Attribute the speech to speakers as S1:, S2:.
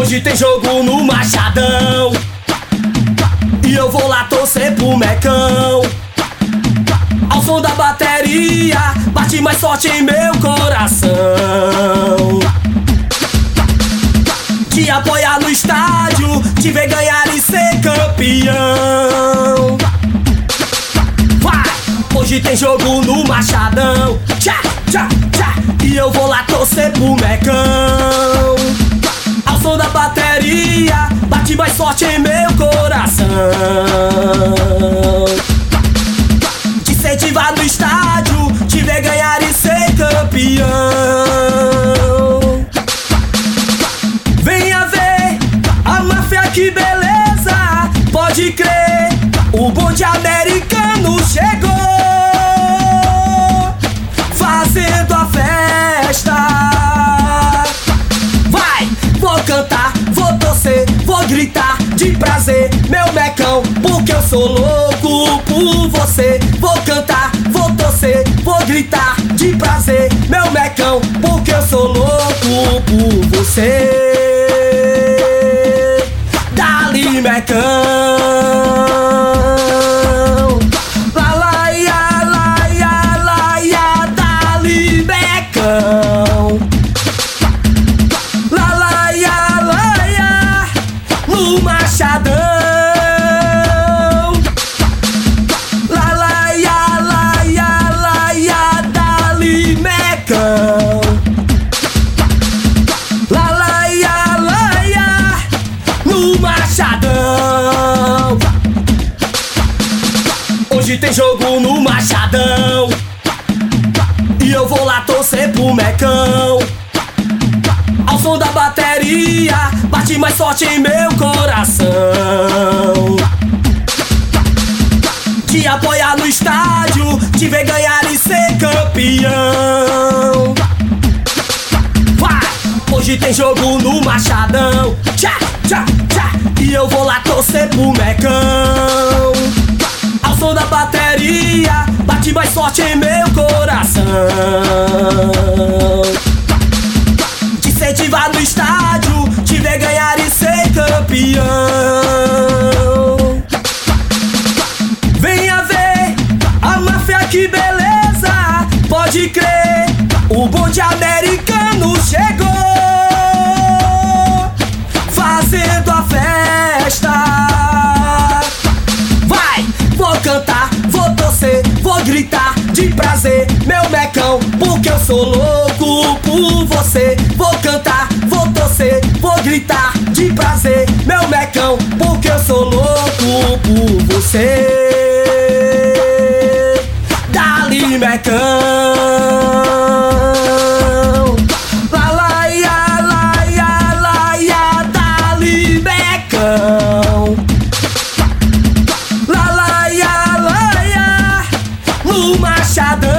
S1: Hoje tem jogo no Machadão e eu vou lá torcer pro Mecão. Ao som da bateria, bate mais forte em meu coração. Te apoiar no estádio, te ver ganhar e ser campeão. Vai! Hoje tem jogo no Machadão, tchá, tchá, tchá, e eu vou lá torcer pro Mecão. Ao som da bateria, bate mais forte em meu coração. Te incentivar no estádio, te ver ganhar e ser campeão. Venha ver a máfia, que beleza. Pode crer, o bonde americano chegou, fazendo a festa. Vai, vou cantar, vou torcer, vou gritar de prazer, meu Mecão, porque eu sou louco por você. Vou cantar, vou torcer, vou gritar de prazer, meu Mecão, porque eu sou louco por você. Dali, Mecão. La la ia, la ia, dali, Mecão. La la ia, no Machadão. La la ia, dali, Mecão. La la ia, no Machadão. Hoje tem jogo no Machadão e eu vou lá torcer pro Mecão. Ao som da bateria, bate mais forte em meu coração. Te apoiar no estádio, te ver ganhar e ser campeão. Vai! Hoje tem jogo no Machadão, tchá, tchá, tchá, e eu vou lá torcer pro Mecão. Ao som da bateria, bate mais forte em meu coração. Te incentivar no estádio, te ver ganhar e ser campeão. Venha ver a máfia, que beleza. Pode crer, o bonde americano chegou, fazendo a festa. Vai, vou cantar, vou torcer, vou gritar de prazer, meu Mecão, porque eu sou louco por você. Vou cantar, vou torcer, vou gritar de prazer, meu Mecão, porque eu sou louco por você. Dali, Mecão. La la ia, dali, Mecão. La la ia, no Machadão.